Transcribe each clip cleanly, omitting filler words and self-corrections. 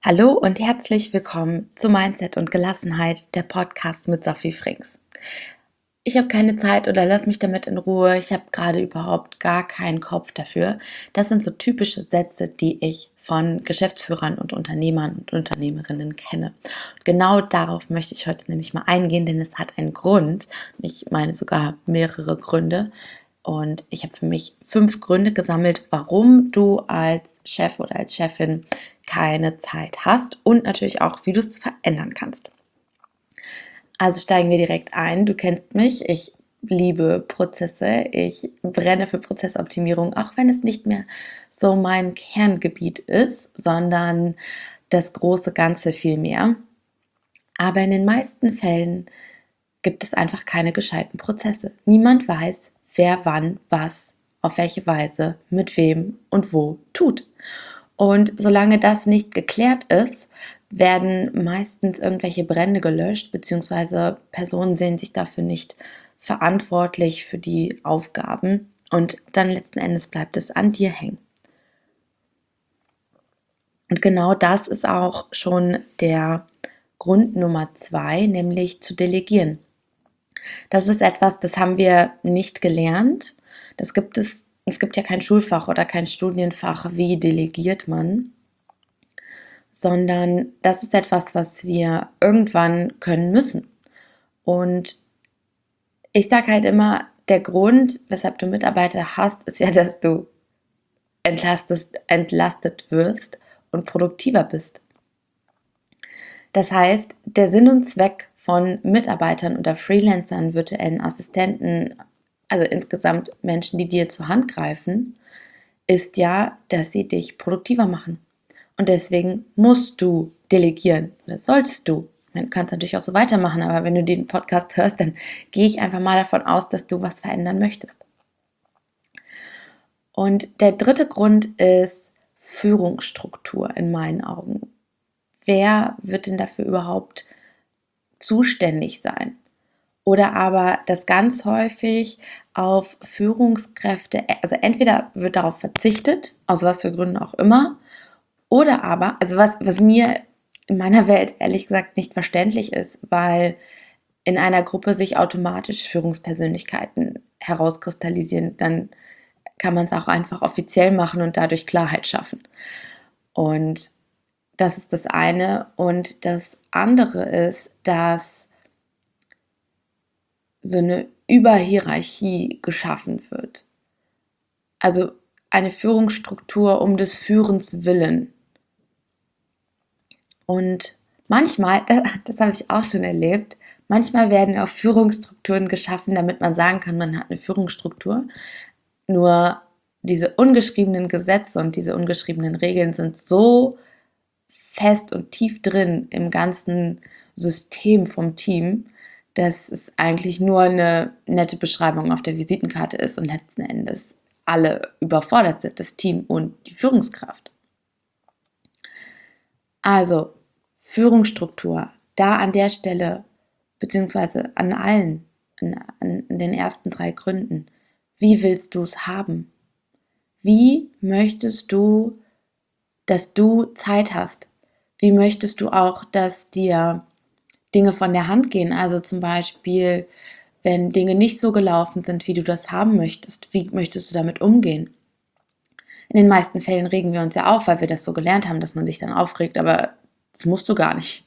Hallo und herzlich willkommen zu Mindset und Gelassenheit, der Podcast mit Sophie Frings. Ich habe keine Zeit oder lass mich damit in Ruhe. Ich habe gerade überhaupt gar keinen Kopf dafür. Das sind so typische Sätze, die ich von Geschäftsführern und Unternehmern und Unternehmerinnen kenne. Und genau darauf möchte ich heute nämlich mal eingehen, denn es hat einen Grund. Ich meine sogar mehrere Gründe. Und ich habe für mich 5 Gründe gesammelt, warum du als Chef oder als Chefin keine Zeit hast und natürlich auch, wie du es verändern kannst. Also steigen wir direkt ein. Du kennst mich, ich liebe Prozesse, ich brenne für Prozessoptimierung, auch wenn es nicht mehr so mein Kerngebiet ist, sondern das große Ganze viel mehr. Aber in den meisten Fällen gibt es einfach keine gescheiten Prozesse. Niemand weiß, wer wann was, auf welche Weise, mit wem und wo tut. Und solange das nicht geklärt ist, werden meistens irgendwelche Brände gelöscht, beziehungsweise Personen sehen sich dafür nicht verantwortlich für die Aufgaben und dann letzten Endes bleibt es an dir hängen. Und genau das ist auch schon der Grund Nummer 2, nämlich zu delegieren. Das ist etwas, das haben wir nicht gelernt. Es gibt ja kein Schulfach oder kein Studienfach, wie delegiert man, sondern das ist etwas, was wir irgendwann können müssen. Und ich sage halt immer, der Grund, weshalb du Mitarbeiter hast, ist ja, dass du entlastet wirst und produktiver bist. Das heißt, der Sinn und Zweck von Mitarbeitern oder Freelancern, virtuellen Assistenten, also insgesamt Menschen, die dir zur Hand greifen, ist ja, dass sie dich produktiver machen. Und deswegen musst du delegieren. Das solltest du. Du kannst natürlich auch so weitermachen, aber wenn du den Podcast hörst, dann gehe ich einfach mal davon aus, dass du was verändern möchtest. Und der dritte Grund ist Führungsstruktur in meinen Augen. Wer wird denn dafür überhaupt zuständig sein? Oder aber, dass ganz häufig auf Führungskräfte, also entweder wird darauf verzichtet, aus was für Gründen auch immer, oder aber, also was mir in meiner Welt ehrlich gesagt nicht verständlich ist, weil in einer Gruppe sich automatisch Führungspersönlichkeiten herauskristallisieren, dann kann man es auch einfach offiziell machen und dadurch Klarheit schaffen. Und das ist das eine. Und das andere ist, dass so eine Überhierarchie geschaffen wird. Also eine Führungsstruktur um des Führens willen. Und manchmal, das habe ich auch schon erlebt, manchmal werden auch Führungsstrukturen geschaffen, damit man sagen kann, man hat eine Führungsstruktur. Nur diese ungeschriebenen Gesetze und diese ungeschriebenen Regeln sind so fest und tief drin im ganzen System vom Team, dass es eigentlich nur eine nette Beschreibung auf der Visitenkarte ist und letzten Endes alle überfordert sind, das Team und die Führungskraft. Also Führungsstruktur, da an der Stelle, beziehungsweise an allen, an den ersten 3 Gründen. Wie willst du es haben? Wie möchtest du, dass du Zeit hast? Wie möchtest du auch, dass dir Dinge von der Hand gehen? Also zum Beispiel, wenn Dinge nicht so gelaufen sind, wie du das haben möchtest. Wie möchtest du damit umgehen? In den meisten Fällen regen wir uns ja auf, weil wir das so gelernt haben, dass man sich dann aufregt, aber das musst du gar nicht.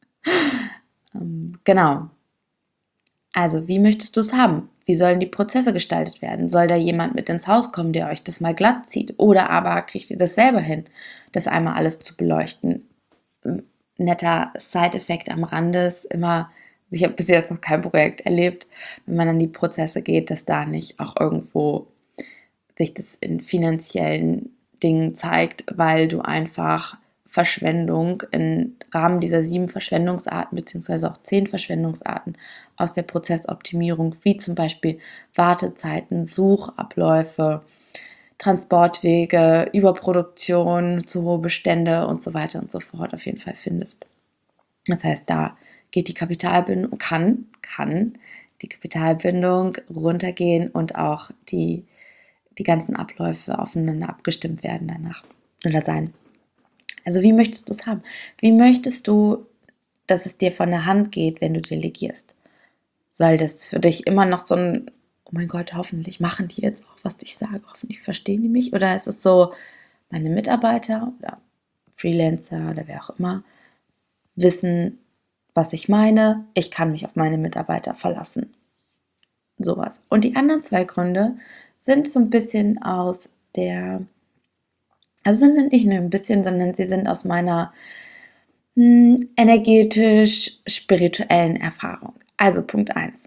Genau. Also, wie möchtest du es haben? Wie sollen die Prozesse gestaltet werden? Soll da jemand mit ins Haus kommen, der euch das mal glatt zieht? Oder aber kriegt ihr das selber hin, das einmal alles zu beleuchten? Netter Side-Effekt am Rande ist immer, ich habe bis jetzt noch kein Projekt erlebt, wenn man an die Prozesse geht, dass da nicht auch irgendwo sich das in finanziellen Dingen zeigt, weil du einfach Verschwendung im Rahmen dieser 7 Verschwendungsarten beziehungsweise auch 10 Verschwendungsarten aus der Prozessoptimierung, wie zum Beispiel Wartezeiten, Suchabläufe, Transportwege, Überproduktion, zu hohe Bestände und so weiter und so fort auf jeden Fall findest. Das heißt, da geht die Kapitalbindung, kann die Kapitalbindung runtergehen und auch die ganzen Abläufe aufeinander abgestimmt werden danach oder sein. Also wie möchtest du es haben? Wie möchtest du, dass es dir von der Hand geht, wenn du delegierst? Soll das für dich immer noch so ein, oh mein Gott, hoffentlich machen die jetzt auch, was ich sage, hoffentlich verstehen die mich? Oder ist es so, meine Mitarbeiter oder Freelancer oder wer auch immer wissen, was ich meine, ich kann mich auf meine Mitarbeiter verlassen. Sowas. Und die anderen zwei Gründe sind so ein bisschen aus der, also sie sind nicht nur ein bisschen, sondern sie sind aus meiner energetisch-spirituellen Erfahrung. Also Punkt 1.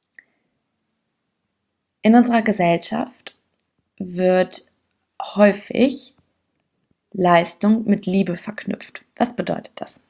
In unserer Gesellschaft wird häufig Leistung mit Liebe verknüpft. Was bedeutet das?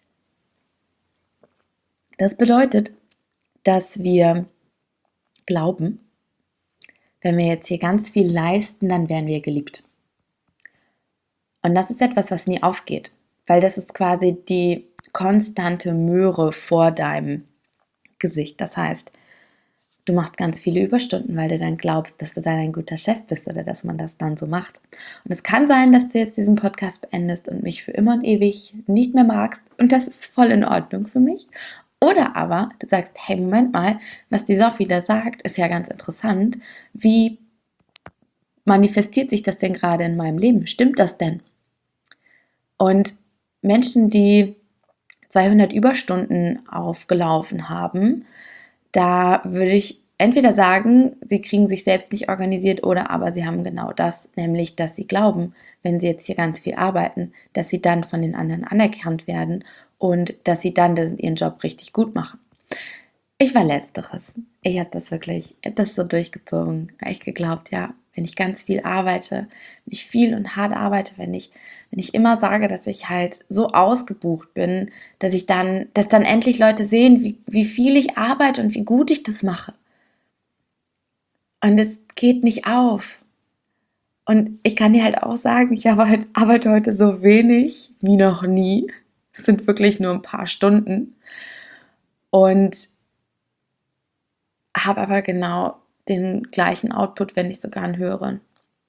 Das bedeutet, dass wir glauben, wenn wir jetzt hier ganz viel leisten, dann werden wir geliebt. Und das ist etwas, was nie aufgeht, weil das ist quasi die konstante Möhre vor deinem Gesicht. Das heißt, du machst ganz viele Überstunden, weil du dann glaubst, dass du dann ein guter Chef bist oder dass man das dann so macht. Und es kann sein, dass du jetzt diesen Podcast beendest und mich für immer und ewig nicht mehr magst. Und das ist voll in Ordnung für mich. Oder aber du sagst, hey, Moment mal, was die Sophie da sagt, ist ja ganz interessant. Wie manifestiert sich das denn gerade in meinem Leben? Stimmt das denn? Und Menschen, die 200 Überstunden aufgelaufen haben, da würde ich entweder sagen, sie kriegen sich selbst nicht organisiert oder aber sie haben genau das, nämlich, dass sie glauben, wenn sie jetzt hier ganz viel arbeiten, dass sie dann von den anderen anerkannt werden und dass sie dann ihren Job richtig gut machen. Ich war Letzteres. Ich habe das so durchgezogen. Ich geglaubt, ja, wenn ich ganz viel arbeite, wenn ich viel und hart arbeite, wenn ich immer sage, dass ich halt so ausgebucht bin, dass dann endlich Leute sehen, wie viel ich arbeite und wie gut ich das mache. Und es geht nicht auf. Und ich kann dir halt auch sagen, ich arbeite heute so wenig wie noch nie. Es sind wirklich nur ein paar Stunden. Und habe aber genau den gleichen Output, wenn nicht sogar einen höheren.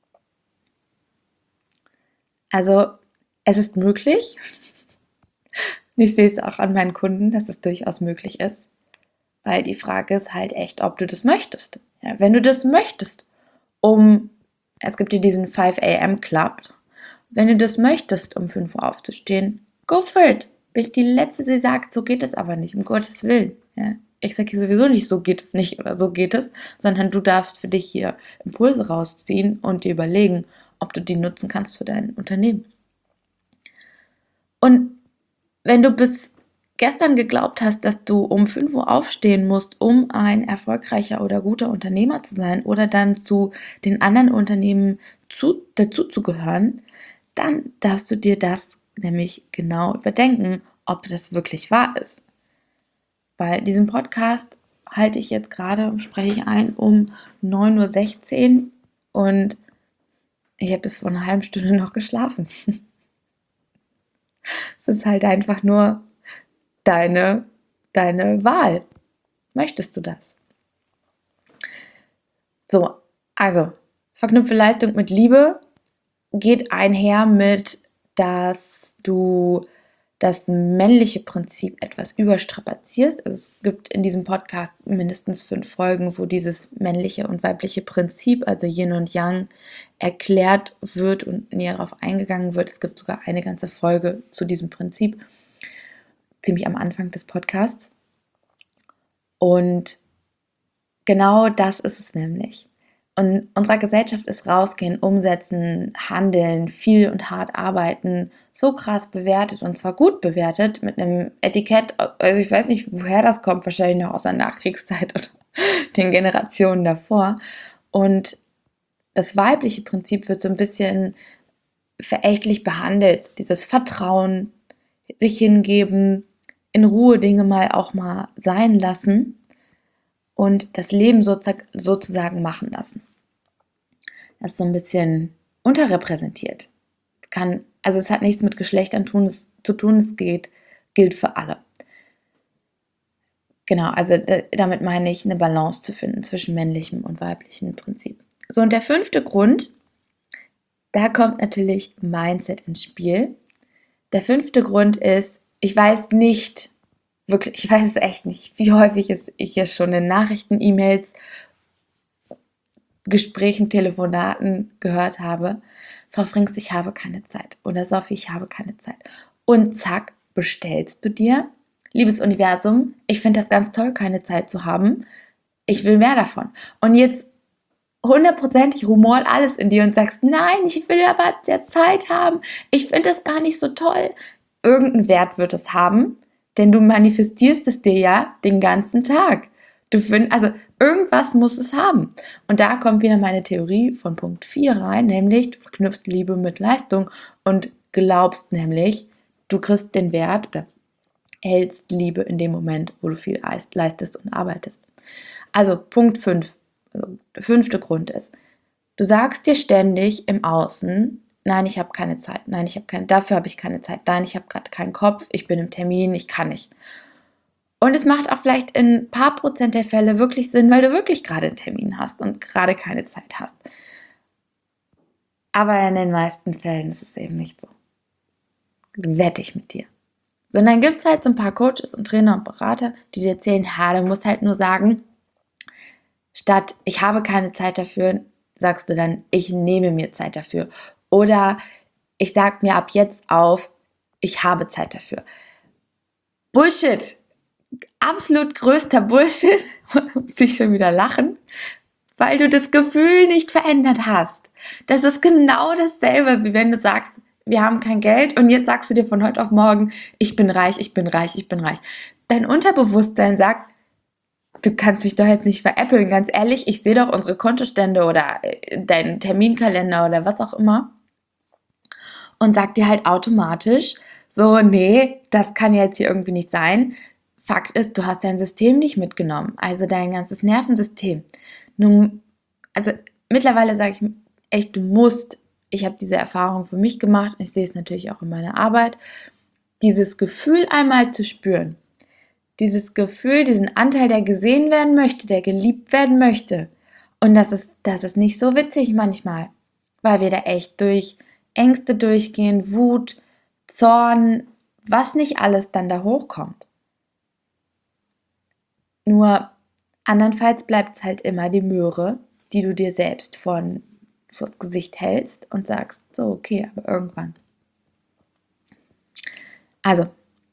Also es ist möglich. Ich sehe es auch an meinen Kunden, dass es durchaus möglich ist. Weil die Frage ist halt echt, ob du das möchtest. Ja, wenn du das möchtest, es gibt dir diesen 5 a.m. Club, wenn du das möchtest, um 5 Uhr aufzustehen, go for it. Bin ich die Letzte, die sagt, so geht es aber nicht, um Gottes Willen. Ja, ich sage hier sowieso nicht, so geht es nicht oder so geht es, sondern du darfst für dich hier Impulse rausziehen und dir überlegen, ob du die nutzen kannst für dein Unternehmen. Und wenn du bis gestern geglaubt hast, dass du um 5 Uhr aufstehen musst, um ein erfolgreicher oder guter Unternehmer zu sein oder dann zu den anderen Unternehmen dazu zu gehören, dann darfst du dir das nämlich genau überdenken, ob das wirklich wahr ist. Weil diesen Podcast halte ich jetzt gerade, spreche ich ein um 9:16 Uhr und ich habe bis vor einer halben Stunde noch geschlafen. Es ist halt einfach nur deine Wahl. Möchtest du das? So, also verknüpfe Leistung mit Liebe geht einher mit, dass du das männliche Prinzip etwas überstrapazierst. Also es gibt in diesem Podcast mindestens 5 Folgen, wo dieses männliche und weibliche Prinzip, also Yin und Yang, erklärt wird und näher darauf eingegangen wird. Es gibt sogar eine ganze Folge zu diesem Prinzip, ziemlich am Anfang des Podcasts. Und genau das ist es nämlich. Und unserer Gesellschaft ist rausgehen, umsetzen, handeln, viel und hart arbeiten, so krass bewertet und zwar gut bewertet mit einem Etikett, also ich weiß nicht, woher das kommt, wahrscheinlich noch aus der Nachkriegszeit oder den Generationen davor. Und das weibliche Prinzip wird so ein bisschen verächtlich behandelt, dieses Vertrauen, sich hingeben, in Ruhe Dinge auch mal sein lassen und das Leben sozusagen machen lassen. Das ist so ein bisschen unterrepräsentiert. Es hat nichts mit Geschlechtern zu tun, es gilt für alle. Genau, also damit meine ich, eine Balance zu finden zwischen männlichem und weiblichem Prinzip. So, und der 5. Grund, da kommt natürlich Mindset ins Spiel. Der 5. Grund ist, ich weiß es echt nicht, wie häufig ich es schon in Nachrichten, E-Mails, Gesprächen, Telefonaten gehört habe. Frau Frings, ich habe keine Zeit. Oder Sophie, ich habe keine Zeit. Und zack, bestellst du dir. Liebes Universum, ich finde das ganz toll, keine Zeit zu haben. Ich will mehr davon. Und jetzt 100%ig rumort alles in dir und sagst, nein, ich will aber sehr Zeit haben. Ich finde das gar nicht so toll. Irgendeinen Wert wird es haben, denn du manifestierst es dir ja den ganzen Tag. Also irgendwas muss es haben. Und da kommt wieder meine Theorie von Punkt 4 rein, nämlich du verknüpfst Liebe mit Leistung und glaubst nämlich, du kriegst den Wert oder hältst Liebe in dem Moment, wo du viel leistest und arbeitest. Also Punkt 5, also der 5. Grund ist, du sagst dir ständig im Außen, nein, ich habe keine Zeit, dafür habe ich keine Zeit, nein, ich habe gerade keinen Kopf, ich bin im Termin, ich kann nicht. Und es macht auch vielleicht in ein paar Prozent der Fälle wirklich Sinn, weil du wirklich gerade einen Termin hast und gerade keine Zeit hast. Aber in den meisten Fällen ist es eben nicht so. Wette ich mit dir. Sondern gibt es halt so ein paar Coaches und Trainer und Berater, die dir erzählen, du musst halt nur sagen, statt ich habe keine Zeit dafür, sagst du dann, ich nehme mir Zeit dafür. Oder ich sage mir ab jetzt auf, ich habe Zeit dafür. Bullshit! Absolut größter Bullshit, muss ich schon wieder lachen, weil du das Gefühl nicht verändert hast. Das ist genau dasselbe, wie wenn du sagst, wir haben kein Geld und jetzt sagst du dir von heute auf morgen, ich bin reich, ich bin reich, ich bin reich. Dein Unterbewusstsein sagt, du kannst mich doch jetzt nicht veräppeln, ganz ehrlich, ich sehe doch unsere Kontostände oder deinen Terminkalender oder was auch immer und sagt dir halt automatisch so, nee, das kann jetzt hier irgendwie nicht sein. Fakt ist, du hast dein System nicht mitgenommen, also dein ganzes Nervensystem. Nun, also mittlerweile sage ich echt, du musst, ich habe diese Erfahrung für mich gemacht, ich sehe es natürlich auch in meiner Arbeit, dieses Gefühl einmal zu spüren, dieses Gefühl, diesen Anteil, der gesehen werden möchte, der geliebt werden möchte. Und das ist nicht so witzig manchmal, weil wir da echt durch Ängste durchgehen, Wut, Zorn, was nicht alles dann da hochkommt. Nur andernfalls bleibt es halt immer die Möhre, die du dir selbst vors Gesicht hältst und sagst, so okay, aber irgendwann. Also,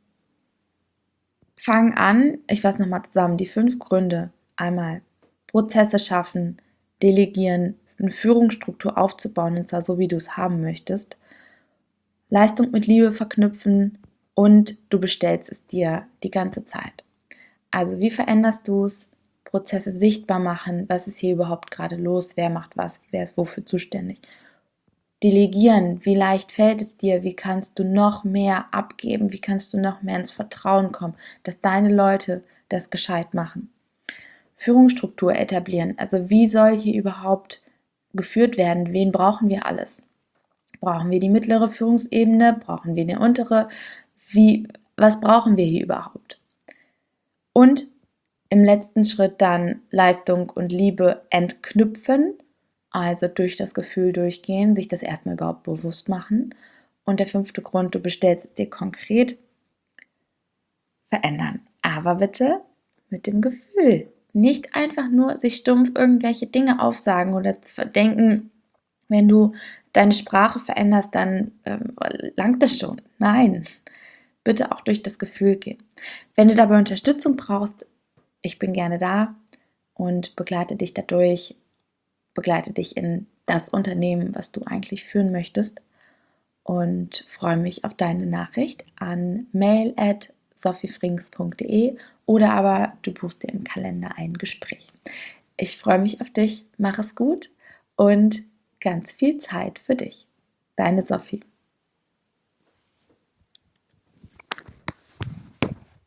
fang an, ich fasse nochmal zusammen, die 5 Gründe. Einmal Prozesse schaffen, delegieren, eine Führungsstruktur aufzubauen, und zwar so, wie du es haben möchtest. Leistung mit Liebe verknüpfen und du bestellst es dir die ganze Zeit. Also wie veränderst du es? Prozesse sichtbar machen, was ist hier überhaupt gerade los, wer macht was, wer ist wofür zuständig. Delegieren, wie leicht fällt es dir, wie kannst du noch mehr abgeben, wie kannst du noch mehr ins Vertrauen kommen, dass deine Leute das gescheit machen. Führungsstruktur etablieren, also wie soll hier überhaupt geführt werden, wen brauchen wir alles? Brauchen wir die mittlere Führungsebene, brauchen wir eine untere, was brauchen wir hier überhaupt? Und im letzten Schritt dann Leistung und Liebe entknüpfen, also durch das Gefühl durchgehen, sich das erstmal überhaupt bewusst machen. Und der 5. Grund, du bestellst es dir konkret, verändern. Aber bitte mit dem Gefühl. Nicht einfach nur sich stumpf irgendwelche Dinge aufsagen oder denken, wenn du deine Sprache veränderst, dann langt es schon. Nein, bitte auch durch das Gefühl gehen. Wenn du dabei Unterstützung brauchst, ich bin gerne da und begleite dich dadurch, begleite dich in das Unternehmen, was du eigentlich führen möchtest, und freue mich auf deine Nachricht an mail@sophiefrings.de oder aber du buchst dir im Kalender ein Gespräch. Ich freue mich auf dich, mach es gut und ganz viel Zeit für dich. Deine Sophie.